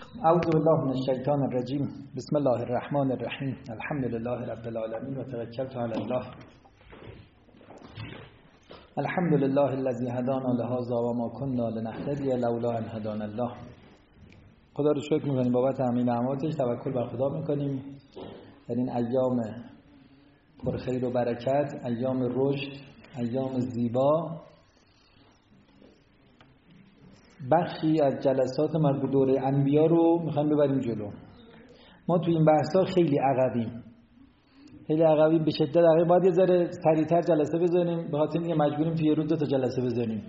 اعوذ بالله من الشیطان الرجیم. بسم الله الرحمن الرحیم. الحمد لله رب العالمین و توکلت علی الله. الحمد لله الذی هدانا لهذا و ما كنا لنهتدی لولا ان هدانا الله. خدا رو شکر می‌کنیم بابت همین نعماتش، توکل بر خدا می‌کنیم در این ایام پر خیر و برکت، ایام رشد، ایام زیبا. بخشی از جلسات مربوط به دوره انبیا رو میخوایم ببریم جلو. ما تو این بحثا خیلی عقبیم، به شدت عقبیم. باید یه ذره سریعتر جلسه بزنیم، به خاطر اینکه مجبوریم توی روز 2 تا جلسه بزنیم.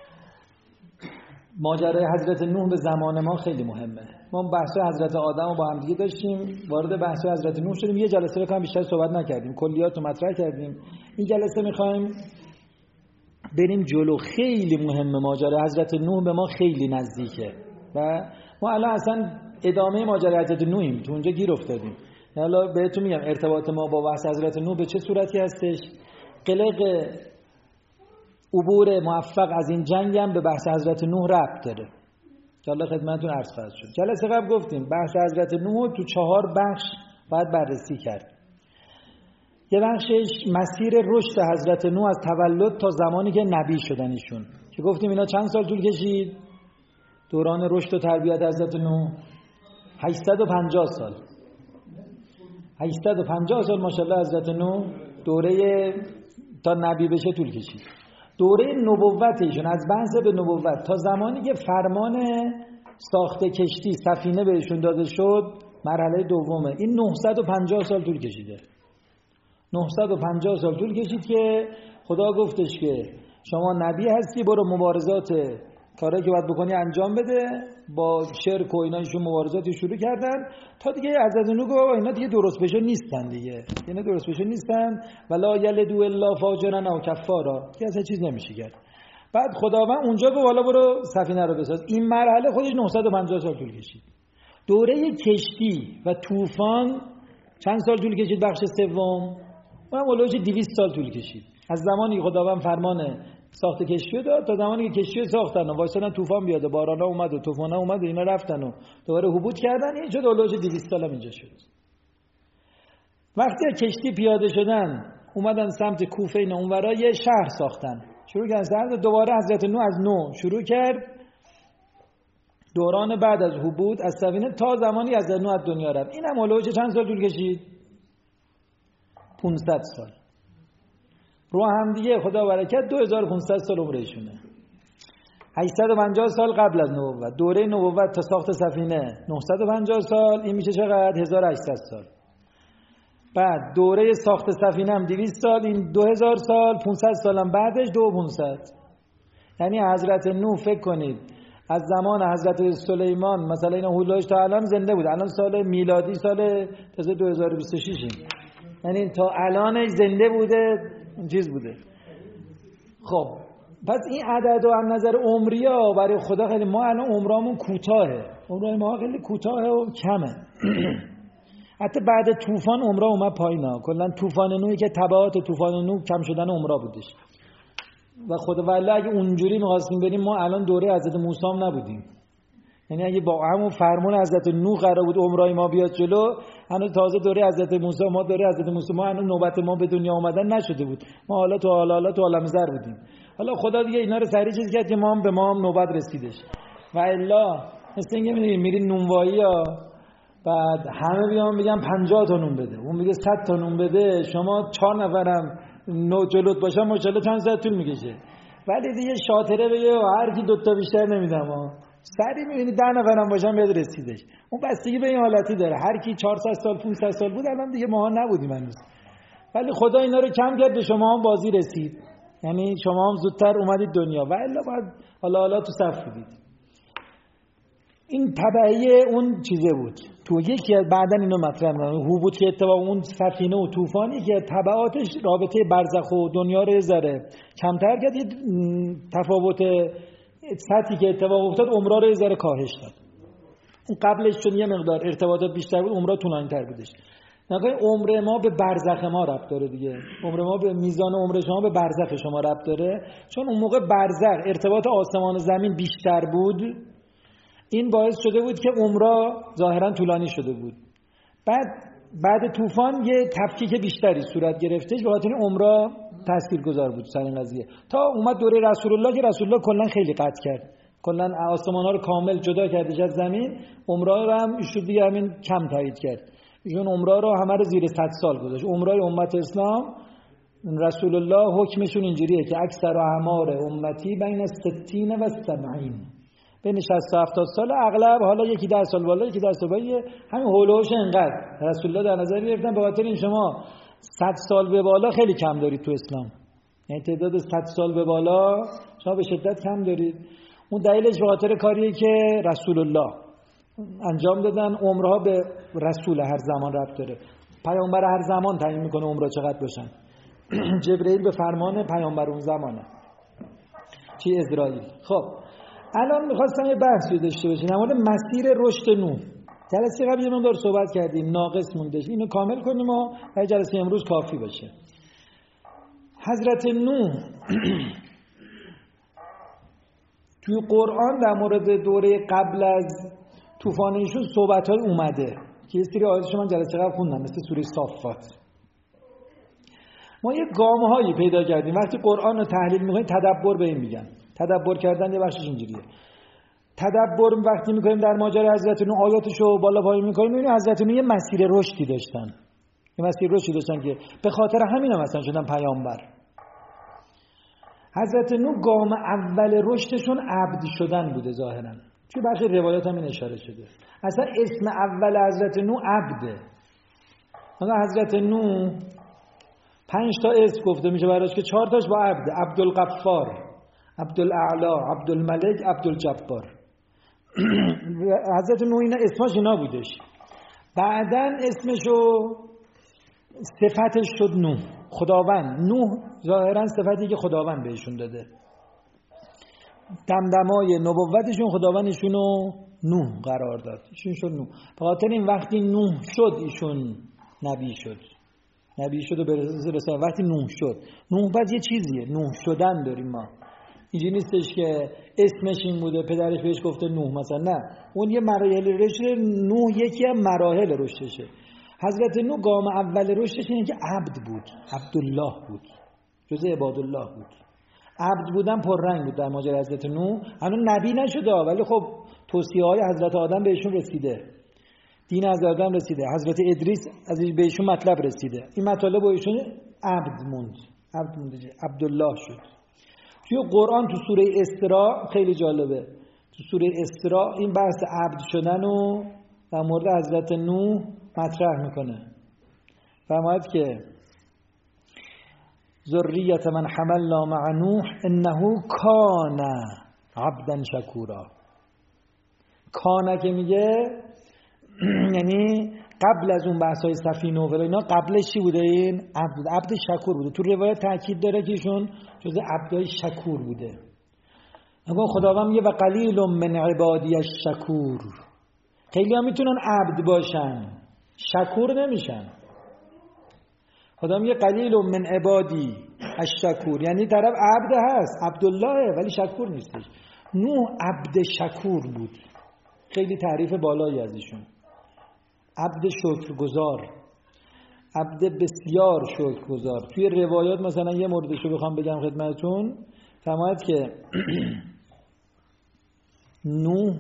ماجرای حضرت نوح به زمان ما خیلی مهمه. ما بحث حضرت آدم رو با هم دیگه داشتیم، وارد بحث حضرت نوح شدیم. یه جلسه رو کم بیشتر صحبت نکردیم، کلیات رو مطرح کردیم. این جلسه میخوایم بریم جلو. خیلی مهمه ماجرای حضرت نوح، به ما خیلی نزدیکه و ما الان اصلا ادامه ماجرای حضرت نوحیم، تو اونجا گیر افتادیم. حالا بهتون میگم ارتباط ما با بحث حضرت نوح به چه صورتی هستش. قلق عبور موفق از این جنگ هم به بحث حضرت نوح ربط داره که الله خدمتتون عرض فرض شد. جلسه قبل گفتیم بحث حضرت نوح تو 4 بخش باید بررسی کرد. یه بخشش مسیر رشد حضرت نوح از تولد تا زمانی که نبی شدن ایشون، که گفتیم اینا چند سال طول کشید دوران رشد و تربیت حضرت نوح؟ 850 سال. 850 سال ماشاءالله حضرت نوح دوره تا نبی بشه طول کشید. دوره نبوت ایشون از بعث به نبوت تا زمانی که فرمان ساخت کشتی سفینه بهشون داده شد، مرحله دومه. این 950 سال طول کشیده. 950 سال طول کشید که خدا گفتش که شما نبی هستی، برو مبارزات کارهایی که باید بکنی انجام بده. با شرک و اینایشون مبارزاتی شروع کردن تا دیگه حضرت نوح گفت اینا دیگه درست بشه نیستن، دیگه اینا درست بشه نیستن. ولا یلدو الا فاجرا او کفارا، که اصلا چیز نمیشه کرد. بعد خداوند اونجا گفت والا برو سفینه رو بساز. این مرحله خودش 950 سال طول کشید. دوره کشتی و طوفان چند سال طول کشید؟ بخش سوم اونم اولوش 200 سال طول کشید. از زمانی که خداوند فرمان ساخت کشتی داد تا زمانی که کشتی ساختن و وایسادن طوفان بیاد، بارانا اومد و طوفانا اومد و اینا رفتن و دوباره حبوط کردن، این شد اولوش 200 سال هم اینجا شد. وقتی کشتی پیاده شدن اومدن سمت کوفه، اینا اونورا یه شهر ساختن، شروع کردن. دوباره حضرت نوح از نو شروع کرد دوران بعد از حبوط از سفینه تا زمانی حضرت نوح از دنیا رفت. اینم اولوش چند سال طول کشید؟ 500 سال. رو هم دیگه خدا برکت 2500 سال عمرشونه. 850 سال قبل از نبوت. دوره نبوت تا ساخت سفینه 950 سال، این میشه چقدر؟ 1800 سال. بعد دوره ساخت سفینه هم 200 سال، این 2000 سال. 500 سال هم بعدش 2500. یعنی حضرت نوح فکر کنید از زمان حضرت سلیمان مثلا اینا هولوش تا الان زنده بود. الان سال میلادی سال تازه 2026 یعنی تا الانش زنده بوده، چیز بوده. خب پس این عدد و از نظر عمری ها برای خدا خیلی، ما الان عمرامون کوتاهه، عمر ما خیلی کوتاهه و کمه. حتی بعد طوفان عمرا اومد پایینا. کلا طوفان نوحی که تبعات طوفان نوح کم شدن عمرا بودش و خدا والله اگه اونجوری می‌خواستیم بریم ما الان دوره حضرت موسی هم نبودیم. یعنی اگه با همون فرمان حضرت نوح قرار بود عمرای ما بیاد جلو، هنوز تازه دوره حضرت موسی، ما دوره حضرت موسی ما هنوز نوبت ما به دنیا اومدن نشده بود. ما حالا تو عالم زر بودیم. حالا خدا دیگه اینا رو سریع چیز کرد که به ما هم نوبت رسیدش. و الا مثل اینکه میرین نونوایی ها، بعد همه بیان میگن 50 تا نون بده، اون میگه 100 تا نون بده، شما 4 نفرم جلوت باشن ماشاءالله چند ساعت طول میکشه. ولی دیگه شاطره بگه هر کی 2 تا بیشتر نمیدم ها، سریع میبینی 10 نفرم باشن بیاد رسیدش. اون بستگی به این حالتی داره. هر کی 400 سال 500 سال بود الان دیگه ما نبودیم هنوز. ولی خدا اینا رو کم کرد، به شما هم بازی رسید. یعنی شما هم زودتر اومدید دنیا و الا بعد حالا تو صف بودید. این تبعیه اون چیزه بود. تو یکی از بعدن اینو مطرح می‌کنم، حبوط که اتفاق اون سفینه و طوفانی که تبعاتش رابطه برزخ و دنیا رو ذره کمتر کرد، تفاوت سطحی که اتفاق افتاد عمرها رو ذره کاهش داد. اون قبلش چون یه مقدار ارتباطات بیشتر بود عمرها طولانی‌تر بودش. نگاه عمر ما به برزخ ما ربط داره دیگه. عمر ما به میزان عمر شما به برزخ شما ربط داره، چون اون موقع برزخ ارتباط آسمان و زمین بیشتر بود. این باعث شده بود که عمره ظاهرا طولانی شده بود. بعد طوفان یه تفکیک بیشتری صورت گرفتش، به خاطر عمره تاثیرگذار بود سر این قضیه. تا اومد دوره رسول الله که رسول الله کلا خیلی قطع کرد، کلا آسمان‌ها رو کامل جدا کردش از زمین. عمره رو هم ایشون دیگه همین کم تایید کرد. ایشون عمره رو همه رو زیر 100 سال گذاشت. عمره امت اسلام رسول الله حکمشون اینجوریه که اکثر اعمار امتی بین 60 و 70، بین 60 تا 70 سال اغلب، حالا یکی 10 سال بالا یکی 10 سال پایین، همین هولوش انقدر رسول الله در نظر گرفتن. به خاطر این شما 100 سال به بالا خیلی کم دارید تو اسلام، یعنی تعداد 100 سال به بالا شما به شدت کم دارید. اون دلیلش به خاطر کاریه که رسول الله انجام دادن. عمرها به رسول هر زمان ربط داره. پیامبر هر زمان تعیین میکنه عمرها چقدر باشن. جبرئیل به فرمان پیامبر اون زمانه، چی اسرائیل. خب الان میخواستم یه بحثی داشته باشیم در مورد مسیر رشد نوح. جلسه قبل یه مقدار صحبت کردیم، ناقص موندش، اینو کامل کنیم و برای جلسه امروز کافی باشه. حضرت نوح توی قرآن در مورد دوره قبل از طوفان ایشون صحبت‌های اومده که یه سری آیاتش من جلسه قبل خوندم، مثل سوره صافات. ما یه گام‌هایی پیدا کردیم وقتی قرآن رو تحلیل می‌کنیم، تدبر به این میگن. تدبر کردن یه بخشش اینجوریه. تدبر وقتی می‌کنیم در ماجرای حضرت نوح، آیاتشو بالا پایین می‌کنیم، می‌بینیم حضرت نوح یه مسیر رشدی داشتن. یه مسیر رشدی داشتن که به خاطر همین هم مثلا شدن پیامبر. حضرت نوح گام اول رشدشون عبد شدن بوده ظاهراً. توی برخی روایات هم این اشاره شده. اصلا اسم اول حضرت نوح عبده. حضرت نوح 5 تا اسم گفته میشه براش که 4 تاش با عبده: عبدالغفار، عبدالاعلی، عبدالملک، عبدالجبار. حضرت نوح اینا اسماش اینا بودش. بعدن اسمشو صفتش شد نوح، خداوند. نوح ظاهرا صفتی که خداوند بهشون داده. دمدمای نبوتشون خداوندشونو نوح قرار داد، ایشون شد نوح. به خاطر این وقتی نوح شد ایشون نبی شد. نبی شد و به رسالت وقتی نوح شد. نوح بعد یه چیزیه، نوح شدن داریم ما. اینجوری نیستش که اسمش این بوده پدرش بهش گفته نوح مثلا، نه، اون یه مراحل رشد. نوح یکی از مراحل رشدشه. حضرت نوح گام اول رشدش اینه که عبد بود، عبدالله بود، جزء عبادالله بود. عبد بودن پررنگ بود در ماجرای حضرت نوح. هنوز نبی نشده ولی خب توصیه‌های حضرت آدم بهشون رسیده، دین از آدم رسیده، حضرت ادریس از بهشون مطلب رسیده. این مطالب با ایشون عبد موند، عبد مونده، عبدالله شد. توی قرآن تو سوره اسراء خیلی جالبه. تو سوره اسراء این بحث عبد شدن رو در مورد حضرت نوح مطرح میکنه. فرماید که ذریت من حملنا مع نوح انه کان عبدا شکورا. کانه که میگه یعنی قبل از اون بحث‌های سفینه و اینا، قبلش چی بوده؟ این عبد شکور بوده. تو روایت تاکید داره که ایشون جزء عبدای شکور بوده. اما خداوند میگه و قلیل من عبادی الشکور. خیلی ها میتونن عبد باشن، شکور نمیشن. خدا میگه قلیل من عبادی الشکور، یعنی طرف عبد هست، عبدالله، ولی شکور نیستش. نوح عبد شکور بود. خیلی تعریف بالایی از ایشون. عبد شکرگزار، عبد بسیار شکرگزار. توی روایات مثلا یه موردشو بخوام بگم خدمتتون، فرماید که نوح،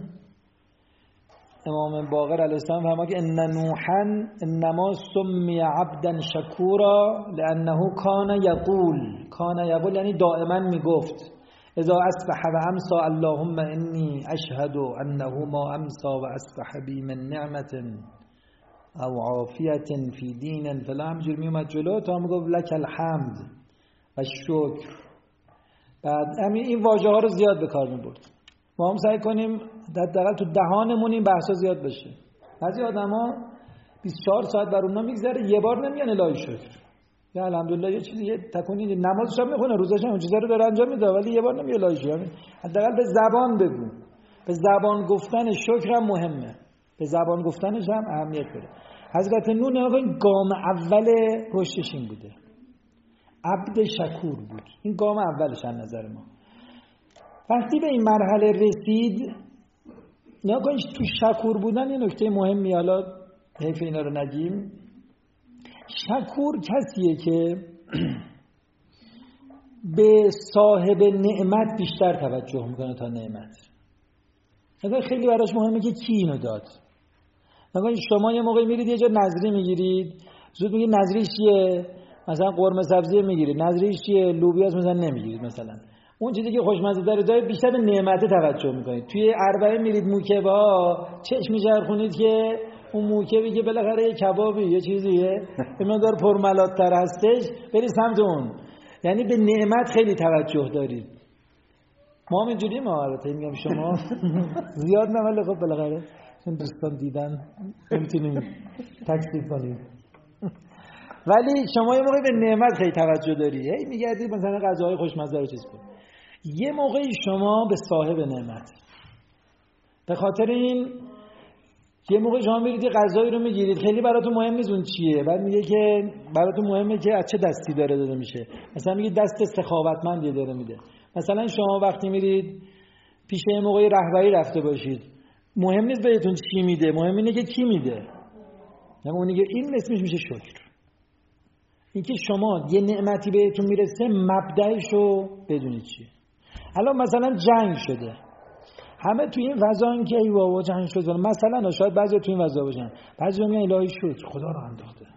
امام باقر علیه السلام فرماید که ان نوحا انما سمی عبدا شکورا لانه کان یقول یعنی دائما میگفت اذا اصبح و امسى اللهم انی اشهد انه ما امسى و اصبح بی من نعمت او عافیت فی دین فلا. همجور میومد جلو تا میگفت لک الحمد و شکر. بعد همین این واژه ها رو زیاد به کار میبرد. ما هم سعی کنیم حداقل تو دهانمون این بحثا زیاد بشه. بعضی آدما 24 ساعت بر اونها میگذره یه بار نمیگن الهی شکر، یا الحمدلله یه چیزی یه تکونی نمازش هم میخونه، روزش هم چیزا رو داره انجام میده، ولی یه بار نمیگه الهی شکر. حداقل به زبان بگو. به زبان گفتن شکر هم مهمه، به زبان گفتنش هم اهمیت داره. حضرت نوح نگاه گام اول رشدش این بوده، عبد شکور بود. این گام اولش از نظر ما. وقتی به این مرحله رسید، نیا کنید تو شکور بودن یه نکته مهمی، حالا حیف اینا رو نگیم. شکور کسیه که به صاحب نعمت بیشتر توجه میکنه تا نعمت. مثلا خیلی براش مهمه که کی اینو داد. مثلا شما یه موقعی میرید یه جا نظری میگیرید، زود میگید نظریش چیه؟ مثلا قرمه سبزی میگیرید، نظریش چیه؟ لوبیاست مثلا نمیگیرید. مثلا اون چیزی که خوشمزه داره دارید بیشتر به نعمت توجه میکنید. توی اربعه میرید موکبا، چشم میچرخونید که اون موکبی که بالاخره یه کبابی یه چیزیه به مقدار پرملات‌تر هستش برید سمت اون. یعنی به نعمت خیلی توجه دارید. ما هم اینجوری البته میگم شما زیاد نه، ولی خب بالاخره چون دوستان دیدن نمیتونیم تکذیب کنیم. ولی شما یه موقعی به نعمت خیلی توجه داری، هی میگردید مثلا غذاهای خوشمزه رو چیز کن. یه موقعی شما به صاحب نعمت، به خاطر این یه موقع شما میرید یه غذایی رو میگیرید خیلی براتون مهم نیست اون چیه، بعد میگه که براتون مهمه که از چه دستی داره داده میشه. مثلا میگه دست سخاوتمندی داره میده. مثلا شما وقتی میرید پیش یه موقعی رهبری رفته باشید، مهم نیست بهتون چی میده، مهم اینه که کی میده. یعنی اونی که این اسمش میشه شکر. اینکه شما یه نعمتی بهتون میرسه مبدأشو بدونید چیه. الان مثلا جنگ شده، همه توی این وضعن که ای بابا جنگ شده، مثلا شاید بعضی توی این وضع باشن، بعضی میگن الهی شکر خدا رو انداخته،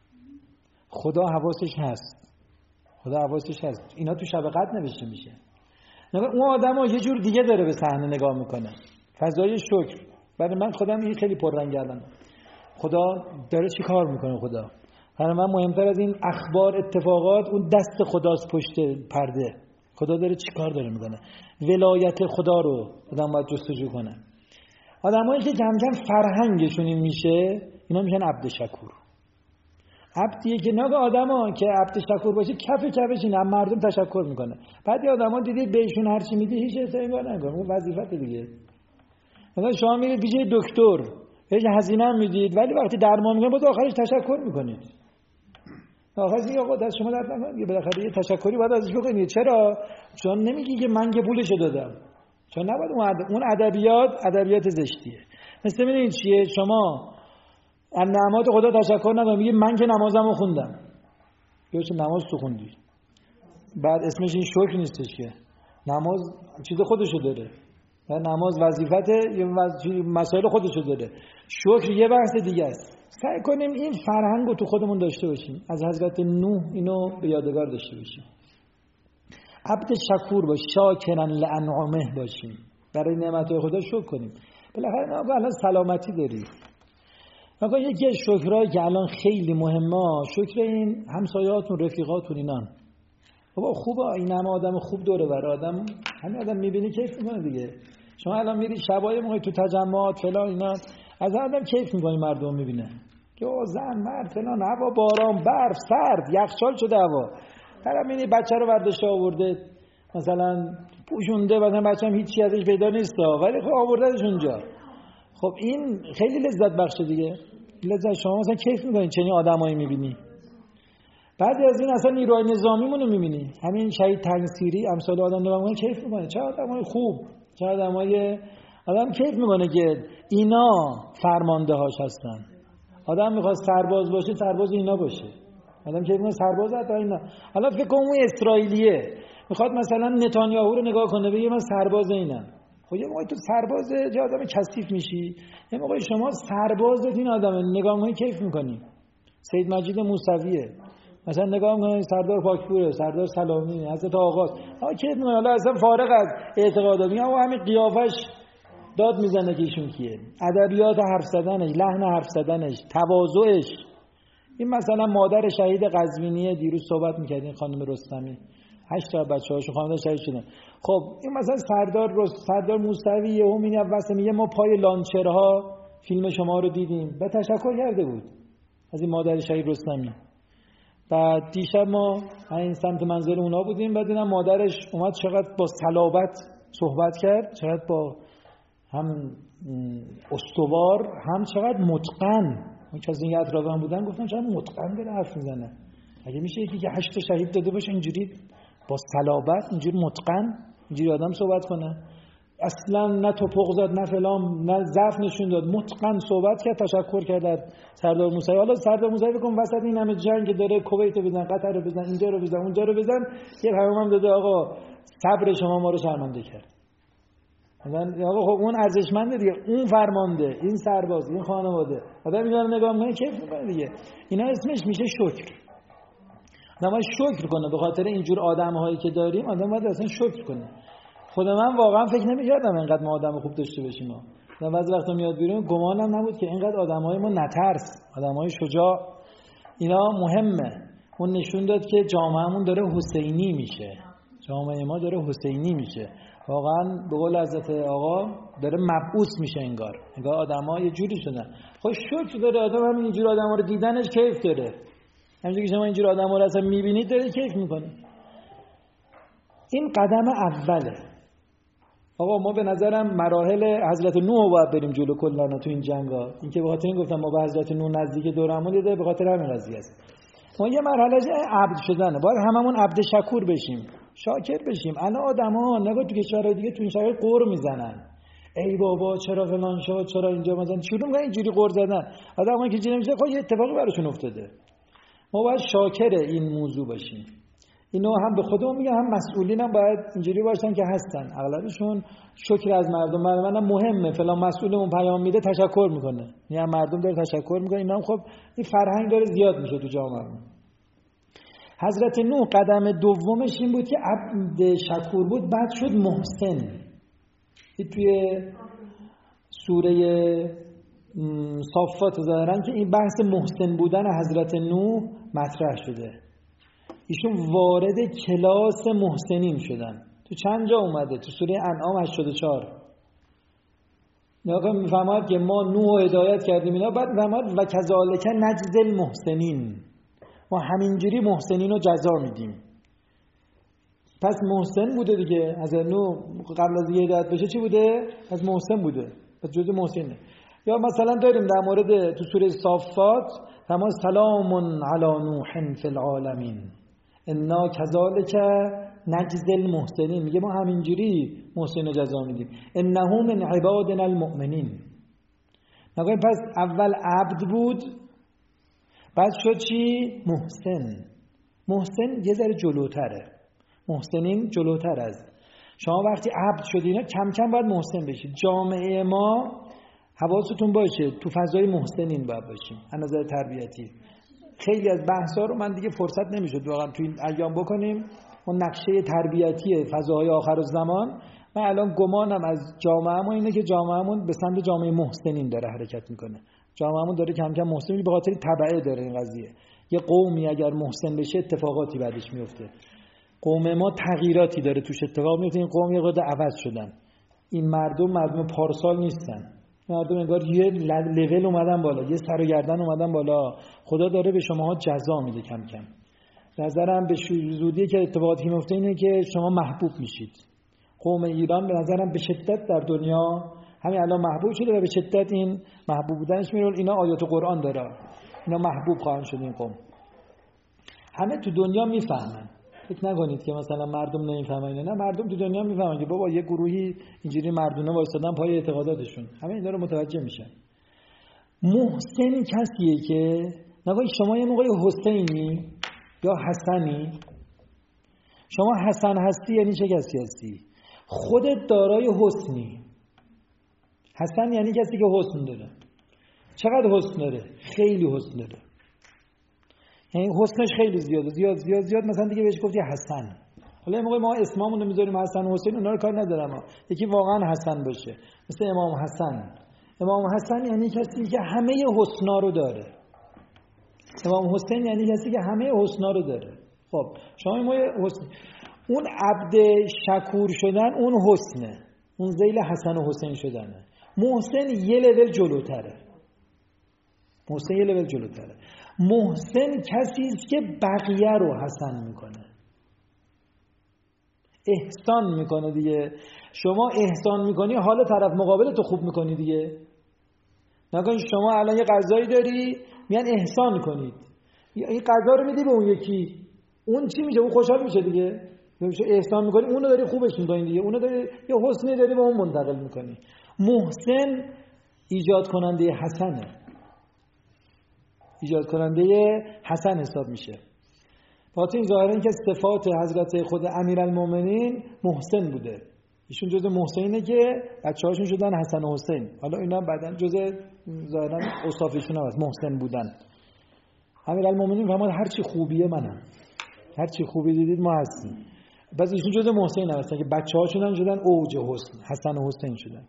خدا حواسش هست، خدا حواسش هست. اینا تو شب قدر نوشته میشه. اون آدمو یه جور دیگه داره به صحنه نگاه میکنه، فضای شکر. برای من خودم این خیلی پررنگ کردم، خدا داره چی کار میکنه. خدا برای من مهمتر از این اخبار اتفاقات اون دست خداست پشت پرده. خدا داره چی کار داره میکنه، ولایت خدا رو آدم باید جستجو کنه. آدمایی که کم کم فرهنگشون این میشه، اینا میشن عبد شکور. عبدیه که نگه آدما که عبد شکور باشه کفش اینه، مردم تشکر میکنه. بعد آدما دیدید بهشون هر چی میدی هیچ اعتبار نمیکنه، اون وظیفته دیگه. مثلا شما میرید پیش دکتر، هیچ هزینه هم میدید، ولی وقتی درمان میکنه باز آخرش تشکر میکنید. آخرش میگه آقا دست شما درد نکنه، بالاخره یه تشکری باید ازش بکنید. چرا؟ چون نمیگی که من که پولشو دادم، چون نباید اون ادبیات زشتیه. مثل ببینید چیه، شما از نعمات خدا تشکر نکنید، میگی من که نمازمو خوندم. یا چه نماز تو خوندی؟ بعد اسمش این شکر نیستش که. نماز چیز خودشو داره. نماز وظیفته، یه مسائل خودشو داره. شکر یه بحث دیگه است. سعی کنیم این فرهنگ رو تو خودمون داشته باشیم، از حضرت نوح اینو به یادگار داشته باشیم. عبد شکور باش، شاکرا لانعمه باشیم، برای نعمت‌های خدا شکر کنیم. بالاخره الان سلامتی داری. آقا یکی از شکرهایی که الان خیلی مهمه، شکر این همسایه‌هاتون، رفیقاتون اینان. بابا خوبه این همه آدم خوب دوره بر آدم، همین آدم می‌بینی کیف می‌کنه دیگه. شما الان میری شبای موقع تو تجمعات فلان اینا، از آدم کیف می‌کنی، مردم می‌بینه که زن مرد فلان، هوا باران برف سرد یخچال شده هوا، طرف می‌بینی بچه رو برداشته آورده مثلا پوشونده، مثلا بچه‌م هیچی ازش پیدا نیست ولی خب آوردهش اونجا. خب این خیلی لذت بخشه دیگه. لذت شما مثلا کیف می‌کنی چنین آدمایی می‌بینی. بعد از این اصلا نیروهای نظامیمون رو می‌بینی، همین شهید تنصیری امثال آدم نگاه کیف می‌کنه، چه آدمای خوب، چه آدمای آدم کیف می‌کنه که اینا فرمانده‌هاش هستن. آدم می‌خواد سرباز باشه، سرباز اینا باشه. آدم کیف می‌کنه سرباز حتی اینا. حالا فکر کن اون اسرائیلیه می‌خواد مثلا نتانیاهو رو نگاه کنه بگه من سرباز اینم. خب یه موقعی تو سرباز جا آدم کثیف میشی، یه موقعی شما سرباز این آدم نگاه می‌کنی کیف می‌کنی. سید مجید موسویه مثلا نگاه می‌کنی، سردار پاکپوره، سردار سلامی، حضرت آقاست، کیف می‌کنی. حالا اصلا فارغ از اعتقادات میگم همین قیافش داد میزنه که ایشون کیه. ادبیات حرف زدنش، لحن حرف زدنش، تواضعش. این مثلا مادر شهید قزوینی دیروز صحبت می‌کردین خانم رستمی، 8 تا بچه‌هاشو خانواده شهید شدن. خب این مثلا سردار موسوی یهو میاد واسه میگه ما پای لانچرها فیلم شما رو دیدیم، به تشکر کرده بود از این مادر شهید رستمی. بعد دیشب ما این سمت منزل اونا بودیم، بعد دیدم مادرش اومد چقدر با صلابت صحبت کرد، چقدر با هم استوار، هم چقدر متقن. من که از این اطراف هم بودن گفتم چقدر متقن داره حرف میزنه. اگه میشه یکی که 8 تا شهید داده باشه اینجوری با صلابت، اینجوری متقن، اینجوری آدم صحبت کنه. اصلا نه توپق زد نه فلان نه ضعف نشون داد، متقن صحبت کرد، تشکر کرد از سردار موسوی. حالا سردار موسوی بگم وسط این همه جنگ داره، کویت رو بزن، قطر رو بزن، اینجا رو بزن، اونجا رو بزن، یه پیام هم داده آقا صبر شما ما رو شرمنده کرد. مثلا آقا خب اون ارزشمنده دیگه، اون فرمانده، این سرباز، این خانواده، آدم اینا رو نگاه میکنه کیف میکنه دیگه. اینا اسمش میشه شکر. آدم باید شکر کنه به خاطر اینجور آدم‌هایی که داریم. آدم باید اصلا شکر کنه. خود من واقعا فکر نمی‌کردم اینقدر ما آدم خوب داشته باشیم. ما بعضی وقتا میاد بیرون گمانم نبود که اینقدر آدم‌های ما نترس، آدم‌های شجاع. اینا مهمه. اون نشون داد که جامعهمون داره حسینی میشه. جامعه ما داره حسینی میشه. واقعا به قول حضرت آقا داره مبعوث میشه انگار آدم‌ها یه جوری شدن. خب شکر داره آدم همین اینجور آدم‌ها رو دیدنش کیف داره. همونجوری که شما اینجور آدم‌ها رو اصلا می‌بینید داره کیف می‌کنه. این قدم اوله. آقا ما به نظرم مراحل حضرت نوح باید بریم جلو کلاً تو این جنگا. این که به خاطر این گفتم ما به حضرت نوح نزدیک دورمون دیده، به خاطر همین قضیه است. ما یه مرحله عبد شدنه، باید هممون عبد شکور بشیم، شاکر بشیم. الان آدما نگاه تو کشورهای دیگه تو این شرایط قور میزنن، ای بابا چرا فلان شد، چرا اینجا مثلا شروع میکنن اینجوری قور زدن. آدمایی که جوری میشه خب یه اتفاقی براشون افتاده. ما باید شاکر این موضوع باشیم. اینو هم به خودمون میگم، هم مسئولین هم باید اینجوری باشن که هستن. اغلبشون شکر از مردم. برای من مهمه فلان مسئولمون پیام میده تشکر میکنه، یعنی مردم داره تشکر میکنه. اینا هم خب این فرهنگ داره زیاد میشه تو جامعه. حضرت نوح قدم دومش این بود که عبد شکور بود، بعد شد محسن. این توی سوره صافات ظاهرن که این بحث محسن بودن حضرت نوح مطرح شده. ایشون وارد کلاس محسنین شدن. تو چند جا اومده؟ تو سوره انعام 84 نگاه میفهمد که ما نوح هدایت کردیم اینا، بعد میفهمد و کذالک نجزی المحسنین، ما همینجوری محسنین رو جزا میدیم. پس محسن بوده دیگه. از نوح قبل از اینکه هدایت بشه چی بوده؟ از محسن بوده، پس جزء محسنه. یا مثلا داریم در مورد تو سوره صافات تمام سلام علی نوح فی العالمین انا کذالک نجزی المحسنین، میگه ما همینجوری محسن رو جزا میدیم. انه من عبادنا المؤمنین. نگاه پس اول عبد بود، بعد شد چی؟ محسن. محسن یه ذره جلوتره، محسنین جلوتر از شما. وقتی عبد شدین کم کم باید محسن بشید. جامعه ما حواستون باشه تو فضای محسنین باید باشیم از نظر تربیتی. خیلی از بحثا رو من دیگه فرصت نمیشد واقعا تو این ایام بکنیم. اون نقشه تربیتی فضاهای آخرالزمان، من الان گمانم از جامعه‌مون اینه که جامعه‌مون به سمت جامعه محسنین داره حرکت میکنه. جامعه‌مون داره کم کم محسن میشه، به خاطر تبعه داره این قضیه. یه قومی اگر محسن بشه اتفاقاتی بعدش میفته. قوم ما تغییراتی داره توش اتفاق میفته. این قوم یه قدر عوض شدن. این مردم پارسال نیستن. مردم انگار یه لول اومدن بالا، یه سر و گردن اومدن بالا. خدا داره به شماها جزا میده کم کم. نظرم به زودی که اتفاقاتی میفته اینه که شما محبوب میشید. قوم ایران به نظرم به شدت در دنیا همین الان محبوب شده و به شدت این محبوب بودنش میره. اینا آیات قرآن داره، اینا محبوب خواهند شد. این قوم همه تو دنیا میفهمن. فکر نکنید که مثلا مردم نمیفهمن. نه، مردم تو دنیا میفهمن که بابا یه گروهی اینجوری مردونه وایسادن پای اعتقاداتشون. همه اینا رو متوجه میشن. محسن کسیه که نگاه شما یه موقع حسینی یا حسنی. شما حسن هستی یعنی چه کسی هستی؟ خودت دارای حسنی. حسن یعنی کسی که حسن داره. چقدر حسن داره؟ خیلی حسن داره. یعنی حسنش خیلی زیاده، زیاد مثلا دیگه بهش گفتی حسن. حالا این موقع ما اسممون رو میذاریم حسن و حسین، اونا رو کار ندارم. یکی واقعا حسن باشه مثل امام حسن. امام حسن یعنی کسی که همه حسنا رو داره. امام حسین یعنی کسی که همه حسنا رو داره. خب شما ما حسن، اون عبد شکور شدن اون حسنه، اون ذیل حسن و حسین شدنه. محسن یه لول جلوتره. محسن یه لول جلوتره. محسن کسی است که بقیه رو حسن میکنه، احسان میکنه دیگه. شما احسان میکنی حال طرف مقابل تو خوب میکنی دیگه. نکنی شما الان یه غذایی داری میان احسان کنید، این غذا رو میدی به اون یکی، اون چی میشه؟ اون خوشحال میشه دیگه. احسان میکنی اونو داری خوبش میکنی دیگه، اونو داری یه حسنی داری به اون منتقل میکنی. محسن ایجاد کننده حسنه، ایجاد کننده حسن حساب میشه. خاطر این ظاهرا این که صفات حضرت خود امیرالمومنین محسن بوده، ایشون جزء محسنینه که بچه‌هاشون شدن حسن و حسین. حالا اینا بعدن جزء ظاهرا اوصافشون هست محسن بودن. امیرالمومنین فرمود هر چی خوبیه منم، هر چی خوبی دیدید ما هستیم. بعضی ایشون جزء محسنین هستن که بچه‌هاشون هم شدن اوج حسن، حسن و حسین شدن.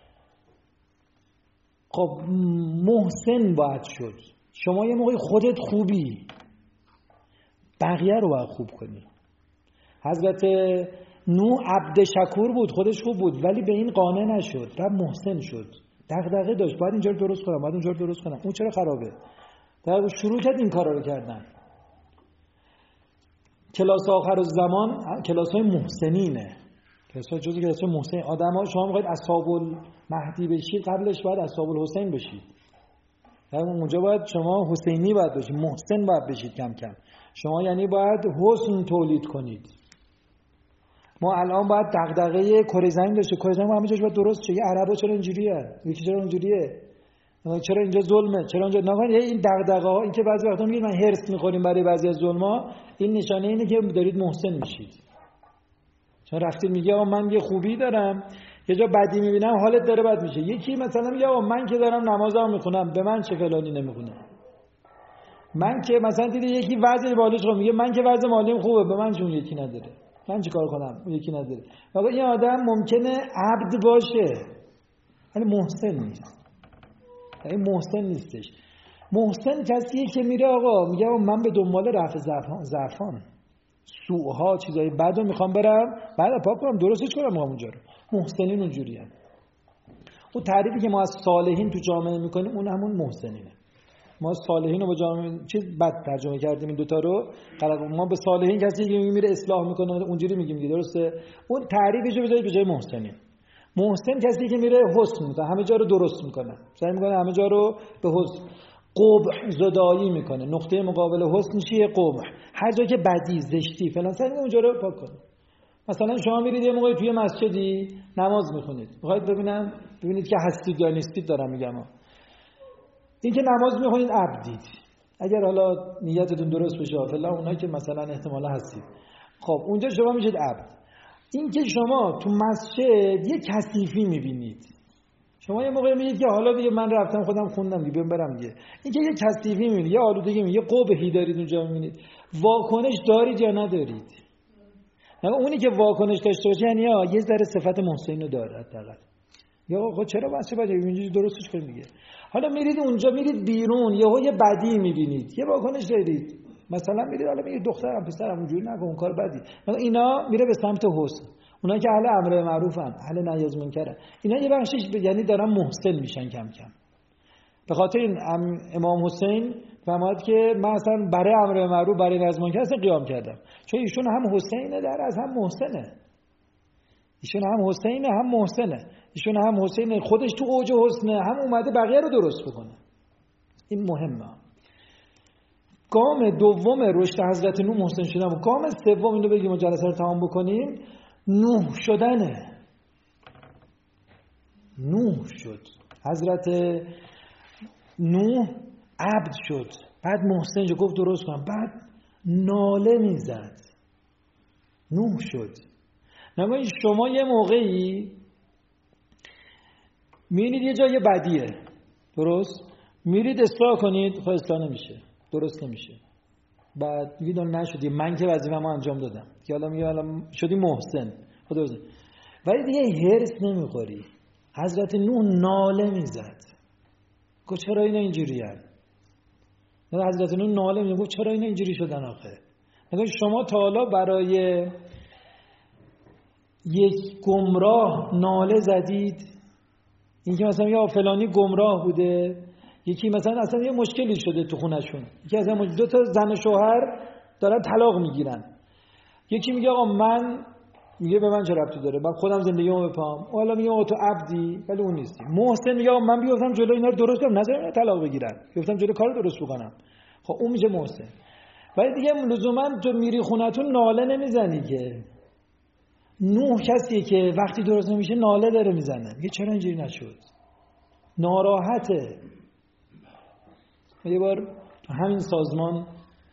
خب محسن باید شد. شما یه موقعی خودت خوبی، بقیه رو باید خوب کنی. حضرت نوح عبد شکور بود، خودش خوب بود، ولی به این قانع نشد، رب محسن شد. دغدغه داشت باید اینجا رو درست کنم، باید اونجا رو درست کنم، اون چرا خرابه؟ در شروع کرد این کارا رو کردن. کلاس آخر الزمان کلاس‌های محسنینه، کلاس‌ها جزء کلاس‌های محسن. آدم‌ها شما می‌خواید اصحاب المهدی بشید، قبلش باید اصحاب الحسین بشید. اونجا باید شما حسینی باید بشید، محسن باید بشید کم کم. شما یعنی باید حسن تولید کنید. ما الان باید دغدغه کره زمین داشته، کره زمین همه جاش باید درست شه. عربا چرا اینجوریه؟ یکی چرا اونجوریه؟ چرا اینجا ظلمه؟ چرا اونجا نگاه این دغدغه‌ها، این که بعضی وقتا میگید من هرس می‌خوریم برای بعضی از ظلم‌ها، این نشانه اینه که دارید محسن میشید. چون رفتید میگی آقا من یه خوبی دارم، یه جا بدی میبینم حالت داره بد میشه. یکی مثلا میگه آقا من که دارم نمازام میخونم به من چه فلانی نمیخونه. من که مثلا دیدی یکی وضع بالش رو میگه من که وضع مالیم خوبه به من چون یکی نداره، من چیکار کنم اون یکی نداره. آقا این آدم ممکنه عبد باشه ولی محسن نیست. این محسن نیستش. محسن کسیه که میره آقا میگه من به دنبال رفع ضعفان، سوءها، چیزای بدو میخوام برم بعد پاک کنم، درستش کنم اونجا رو. محسنین اونجوریه. اون تعریفی که ما از صالحین تو جامعه میکنیم اون همون محسنینه. ما صالحین رو با جامعه چیز بد ترجمه کردیم این دوتا رو. ما به صالحین کسی که میره اصلاح میکنه اونجوری میگیم دیگه، درسته؟ اون تعریفش رو بذارید به جای محسنین. محسن کسی که میره حسن میکنه، همه جا رو درست میکنه، سعی میکنه همه جا رو به حسن. قبح زدایی میکنه، نقطه مقابل حسن چیه؟ قبح. هر جا که بدی، زشتی فلان سعی میکنه اونجا رو پاک کنه. مثلا شما میرید یه موقعی توی مسجدی نماز میخونید، میخواید ببینید که هستید یا نیستید. دارم میگم این که نماز میخونید عبدید، اگر حالا نیتتون درست بشه فلان، اونایی که مثلا احتمالا هستید، خب اونجا شما میشید عبد. این که شما تو مسجد یه کثیفی میبینید، شما یه موقع میگید که حالا دیگه من رفتم خودم خوندم دیگه برم دیگه، این که یه کثیفی میبینید، یه آلودگی میبینید، یه قبحی دارید اونجا میبینید، واکنش دارید یا ندارید؟ اونی که واکنش داشته باشه یعنی یه ذره صفت محسن رو داره حداقل. یا آقا چرا واسه بده اینجوری درستش کنید دیگه. حالا میرید اونجا، میرید بیرون یه بدی میبینید، یه واکنش دارید، مثلا میرید حالا میگید دخترم پسرم اونجوری نکن اون کار بدی، مثلا اینا میره به سمت حسن. اونایی که اهل امر معروفن، اهل نهی از منکرن، اینا یه بخشش یعنی دارن محسن میشن کم کم. به خاطر این امام حسین فرمود که من اصلا برای امر معروف برای نهی از منکر اصلا قیام کردم، چون ایشون هم حسینه در از هم محسنه. ایشون هم حسینه هم محسنه. ایشون هم حسینه خودش تو اوج حسنه، هم اومده بقیه رو درست بکنه. این مهمه. گام دوم رشد حضرت نوح محسن شدن و گام سوم اینو بگیم و جلسه رو تمام بکنیم، نوح شدنه. نوح شد. حضرت نوح عبد شد، بعد محسن جو گفت درست کنم، بعد ناله میزد. نوح شد. نمایی شما یه موقعی میرید یه جای بدیه، درست؟ میرید اصلاح کنید، خب اصلاح نمیشه، درست نمیشه. بعد میگید نشدی، من که وظیفه‌مو انجام دادم، که حالا میگه حالا شدی محسن، خب درست. ولی دیگه هرس نمیخوری. حضرت نوح ناله میزد، گفت چرا اینا اینجوریه؟ حضرت نوح ناله میزد، گفت چرا اینا اینجوری شدن آخه؟ نگاه شما تا حالا برای یک گمراه ناله زدید؟ این که مثلا یا فلانی گمراه بوده، یکی مثلا اصلا یه مشکلی شده تو خونشون، یکی از هم دو تا زن و شوهر دارن طلاق میگیرن، یکی میگه آقا من، میگه به من چه ربطی داره، من خودم زندگیمو بپام، حالا میگه آقا تو عبدی ولی اون نیستی. محسن میگه آقا من بیافتم جلو اینا رو درست کنم، نذارم اینا طلاق بگیرن، بیافتم جلو کارو درست بکنم، خب اون میشه محسن. ولی دیگه لزوما تو میری خونتون ناله نمیزنی که، نوح کسیه که وقتی درست نمیشه ناله داره میزنه، میگه چرا اینجوری نشد، ناراحته. یه بار همین سازمان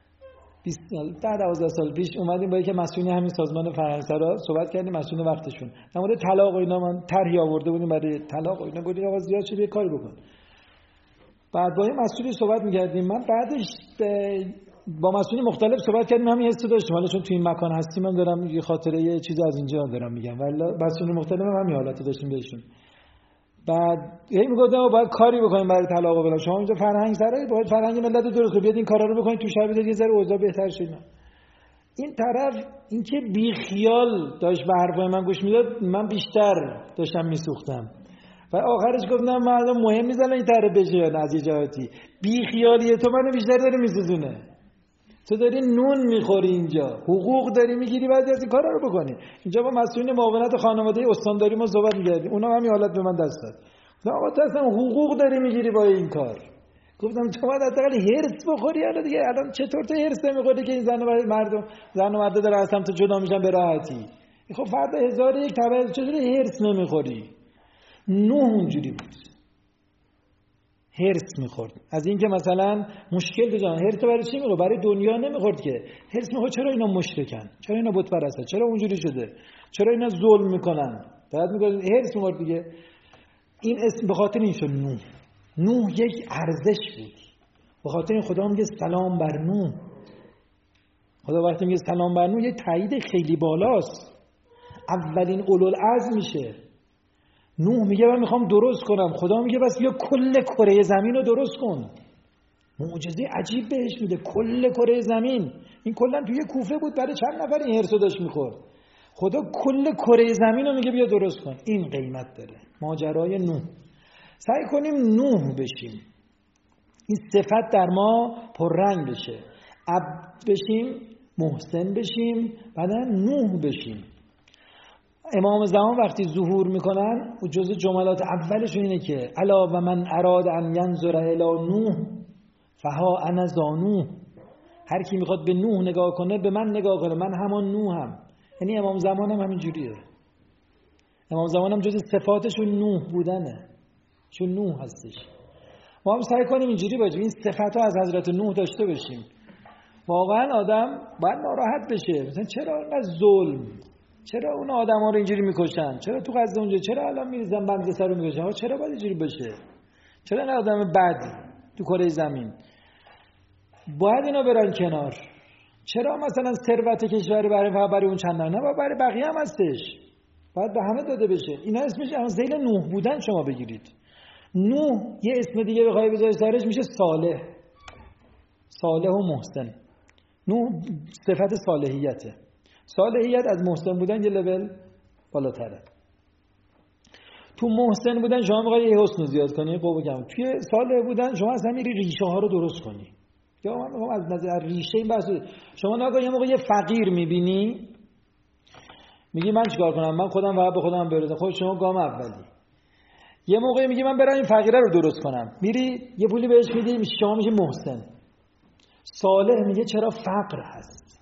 12 سال پیش اومدیم با یکی مسئول همین سازمان فرهنگسرا صحبت کردیم، مسئول وقتشون در مورد طلاق و اینا، من طرحی آورده بودیم برای طلاق و اینا، گفتیم آقا زیاد شده یه کاری بکن. بعد با این مسئولی صحبت می‌کردیم، من بعدش با مسئولین مختلف صحبت کردیم، همین حسو داشتم، حالا چون تو این مکان هستیم من دارم یه خاطره یه چیز از اینجا دارم میگم، والله مسئولین مختلف هم همین حالت داشتیم بهشون. بعد هی میگفتم باید کاری بکنیم برای طلاق و بلا، شما اینجا فرهنگ سرایی باید فرهنگ ملت درست کنید، بیاد این کارا رو بکنید تو شهر بده یه ذره اوضاع بهتر شه. این طرف اینکه بی خیال داشت به حرفای من گوش میداد، من بیشتر داشتم میسوختم و آخرش گفتم مردم مهم نیست الان این طرف بشه یا نه، از یه جهاتی بی خیالیه تو منو بیشتر داره میسوزونه، تو داری نون میخوری اینجا، حقوق داری میگیری، بعد از این کارا رو بکنی. اینجا با مسئولین معاونت خانواده استانداری ما صحبت می‌کردیم، اونا هم همین حالت به من دست داد، آقا تو اصلا حقوق داری میگیری با این کار. گفتم تو باید حداقل هرس بخوری، الان دیگه الان چطور تو هرس نمیخوری که این زن و مرد داره از هم تو جدا میشن به راحتی؟ خب فردا 1001 تبع چطوری هرس نمیخوری؟ نوح اونجوری بود، هرس میخورد از این که مثلا مشکل بجان. هرس برای چی میخورد؟ برای دنیا نمیخورد که، هرس میخورد چرا اینا مشرکن، چرا اینا بت پرستن، چرا اونجوری شده، چرا اینا ظلم میکنن، بعد میگه هرس میخورد دیگه. این اسم به خاطر این شد نوح. نوح یک ارزش بود، به خاطر این خدا میگه سلام بر نوح. خدا وقتی میگه سلام بر نوح یه تایید خیلی بالاست، اولین اولوالعزم میشه. نوح میگه من میخوام درست کنم، خدا میگه بس بیا کل کره زمین رو درست کن. معجزه عجیب بهش میده، کل کره زمین. این کلا توی کوفه بود، برای چند نفر این هرسو داشت میخورد. خدا کل کره زمین رو میگه بیا درست کن. این قیمت داره ماجرای نوح. سعی کنیم نوح بشیم، این صفت در ما پررنگ بشه، عبد بشیم، محسن بشیم، بعدا نوح بشیم. امام زمان وقتی ظهور میکنن و جزء جملات اولشون اینه که الا و من اراد ان ینظر الی نوح فها انا ذا. هر کی میخواد به نوح نگاه کنه به من نگاه کنه، من همان نوحم. یعنی امام زمان هم همین جوریه، امام زمان هم جزء صفاتشون نوح بودنه، چون نوح هستش. ما هم سعی کنیم اینجوری باشیم، این صفات‌ها از حضرت نوح داشته باشیم. واقعا آدم باید ناراحت بشه، مثلا چرا اینقدر ظلم، چرا اون آدم‌ها رو اینجوری میکشن، چرا تو غزه اونجا، چرا الان میریزن بند سر رو میکشن، چرا باید اینجوری بشه، چرا این آدم بد تو کره زمین باید اینا برن کنار، چرا مثلا ثروت کشور برای اون چند نه برای بقیه هم هستش، باید به همه داده بشه. اینا اسمش از ذیل نوح بودن شما بگیرید. نوح یه اسم دیگه بخوای بذاری سرش میشه صالح، صالح و محسن. نوح صفت صالحیته، صالحیت از محسن بودن یه لول بالاتره. تو محسن بودن شما میخوای یه حسن زیاد کنی، قوه کم. توی صالح بودن شما اصلا میری ریشه ها رو درست کنی. یا من میخوام از نظر ریشه این بحث. شما نگاه یه موقع یه فقیر میبینی میگی من چیکار کنم، من خودم فقط به خودم برسم. خب شما گام اولی. یه موقع میگی من برم این فقیره رو درست کنم، میری یه پولی بهش میدی، شما میشی محسن. صالح میگه چرا فقر هست،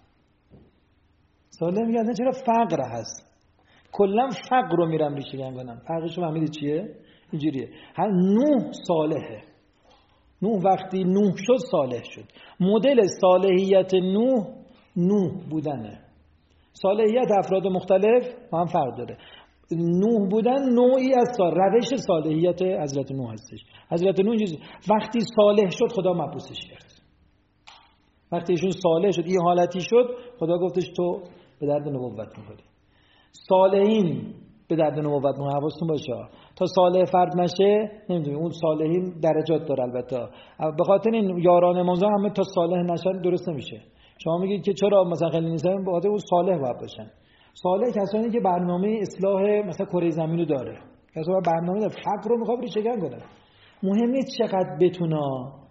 صالح میگه اصلا چرا فقر هست، کلا فقر رو میرم ریشه کنم. فرقش رو فهمیدید چیه؟ اینجوریه. هر نوح صالحه، نوح وقتی نوح شد صالح شد. مدل صالحیت نوح بودنه. صالحیت افراد مختلف هم فرق داره. نوح بودن نوعی از روش صالحیت حضرت نوح هستش. حضرت نوح وقتی صالح شد خدا مبعوثش کرد. وقتی ایشون صالح شد، این حالتی شد، خدا گفتش تو به درد نبوت می‌خوری. صالحین به درد نبوت می‌خورن. حواستون باشه تا صالح فرد نشه نمیدونی اون صالحین درجات داره. البته به خاطر این یاران امام همه تا صالح نشن درست نمیشه. شما میگید که چرا مثلا خیلی نیستن، به خاطر اون صالح باید باشن. صالح کسانی که برنامه اصلاح مثلا کره زمین رو داره، کسایی برنامه داره، فقر رو میخواد ریشه کن کنه. مهم نیست چقدر بتونه،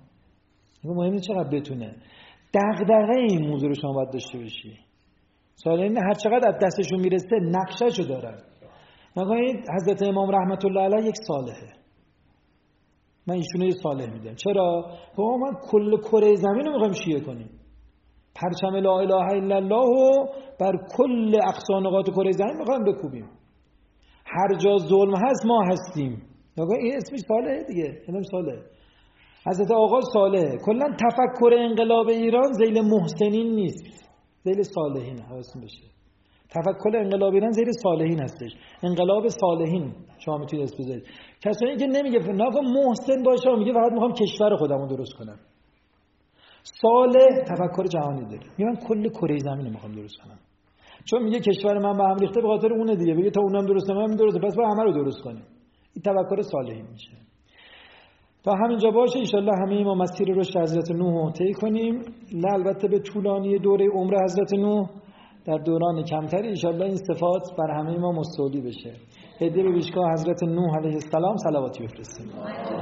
مهم نیست چقدر بتونه، دغدغه این موضوع رو شما باید داشته باشی. صالحین هر چقدر از دستشون میرسه نقشه‌شو دارن. نگاهید حضرت امام رحمت الله علیه یک صالحه، من ایشونو یه صالح میدم. چرا؟ من کل کره زمین رو میخوایم شیعه کنیم. پرچم لا اله الا الله و بر کل اقصا نقاط کره زمین میخوایم بکوبیم. هر جا ظلم هست ما هستیم. این اسمش صالح دیگه، اینم صالح. حضرت آقا صالح. کلا تفکر انقلاب ایران ذیل محسنین نیست، ذیل صالحین. حواستون باشه تفکر انقلاب ایران ذیل صالحین هستش. انقلاب صالحین شما میتونید اسم بذارید. کسایی که نمیگه ناگه محسن باشه، میگه فقط میخوام کشور خودمو درست کنم. صالح تفکر جهانی داره، میگه من کل کره زمین رو میخوام درست کنم. چون میگه کشور من به هم ریخته به خاطر اونه دیگه، بگه تا اونم درست کنم درسته، پس با همه رو درست کنیم. این تفکر صالحین میشه. تا همینجا باشه ان شاء الله همه ما مسیر رشد حضرت نوح رو طی کنیم. نه البته به طولانی دوره عمر حضرت نوح، در دوران کمتری ان شاء الله این صفات بر همه ما مستولی بشه. هدیه به پیشگاه حضرت نوح علیه السلام صلواتی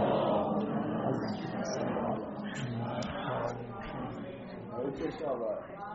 بفرستیم.